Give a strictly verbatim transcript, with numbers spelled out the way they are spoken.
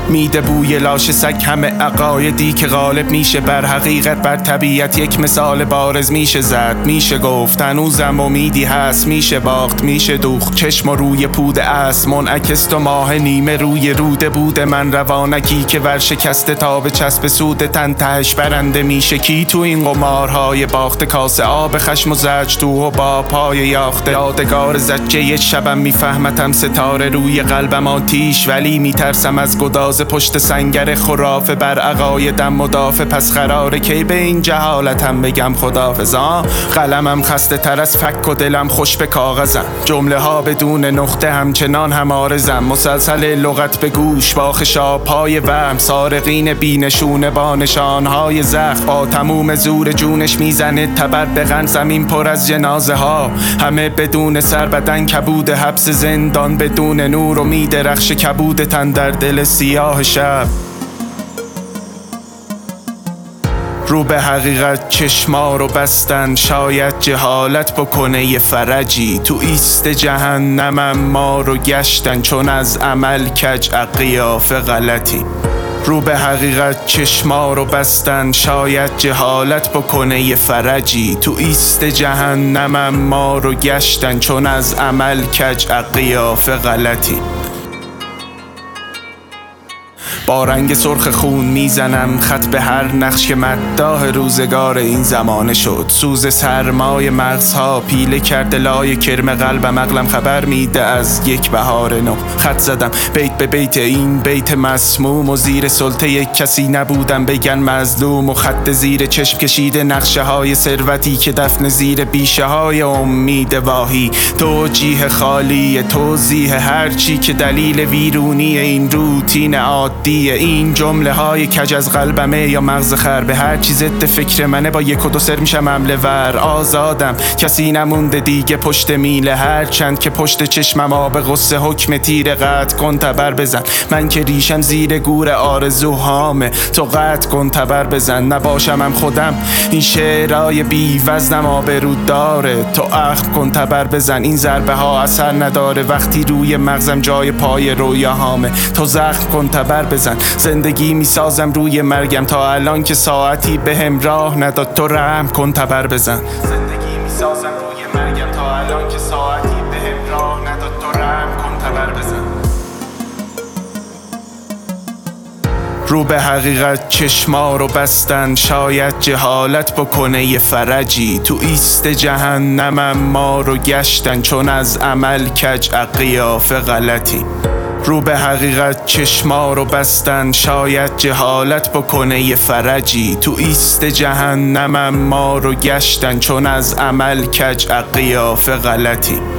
میده بوی لاش سگ همه عقایدی که غالب میشه بر حقیقت، بر طبیعت یک مثال بارز میشه زد. میشه گفت هنوزم امیدی هست، میشه باخت میشه دوخت، چشم روی پود است منعکس تو ماه نیمه روی روده بوده من روانکی که ورشکسته تا به چسب سود تن تهش برنده میشه کی تو این قمارهای باخته، کاسه آب خشم و زج تو و با پای یاخته. یادگار زجه شبم میفهمتم ستاره روی قلبم آتیش، ولی میترسم از گداز پشت سنگر خرافه بر عقایدم مدافع. پس قراره کی به این جهالتم بگم خداحافظا؟ قلمم خسته تر از فک و دلم خوش به کاغذم، جمله ها بدون نقطه همچنان هم آرزم. مسلسل لغت به گوش با خشاب‌های وهم، سارقین بینشونه با نشانهای زخم، با تموم زور جونش میزنه تبر بغن. زمین پر از جنازه ها همه بدون سر، بدن کبود حبس زندان بدون نور و میدرخش کبود تن در دل سیاه شب. رو به حقیقت چشما رو بستن، شاید جهالت بکنه یه فرجی. تو ایست جهنمم ما رو گشتن، چون از عمل کج قیافه غلطی. رو به حقیقت چشما رو بستن، شاید جهالت بکنه یه فرجی. تو ایست جهنمم ما رو گشتن، چون از عمل کج قیافه غلطی. با رنگ سرخ خون میزنم خط به هر نقش که مداح روزگار این زمانه شد. سوز سرمای مغزها پیله کرده لای کرم قلبم، عقلم خبر میده از یک بهار نو. خط زدم بیت به بیت این بیت مسموم و زیر سلطه یک کسی نبودم بگن مظلوم. و خط زیر چشم کشیده نقشه های ثروتی که دفن زیر بیشه های امید واهی. توجیه خالی توضیح هرچی که دلیل ویرونی این روتین عادی. این جمله های کج از قلبمه یا مغز خر، به هر چیز ضد فکر منه با یک و دو سر میشم حمله ور. آزادم کسی نمونده دیگه پشت میله، هر چند که پشت چشمم آب غصه حکم تیر قطع کن تبر بزن. من که ریشم زیر گور آرزوهامه، تو قطع کن تبر بزن. نباشمم خودم این شعرهای بی وزنم آبرو داره، تو اخم کن تبر بزن. این ضربه ها اثر نداره وقتی روی مغزم جای پای رویاهامه، تو زخم کن تبر بزن. زندگی میسازم روی مرگم تا الان که ساعتی به هم راه نداد، تو رحم کن تبر بزن. زندگی میسازم روی مرگم تا الان که ساعتی به هم راه نداد، تو رحم کن تبر بزن. رو به حقیقت چشما رو بستن، شاید جهالت بکنه یه فرجی. تو ایست جهنمم ما رو گشتن، چون از عمل کج قیافه غلطی. رو به حقیقت چشما رو بستن، شاید جهالت بکنه یه فرجی. تو ایست جهنمم ما رو گشتن، چون از عمل کج قیافه غلطی.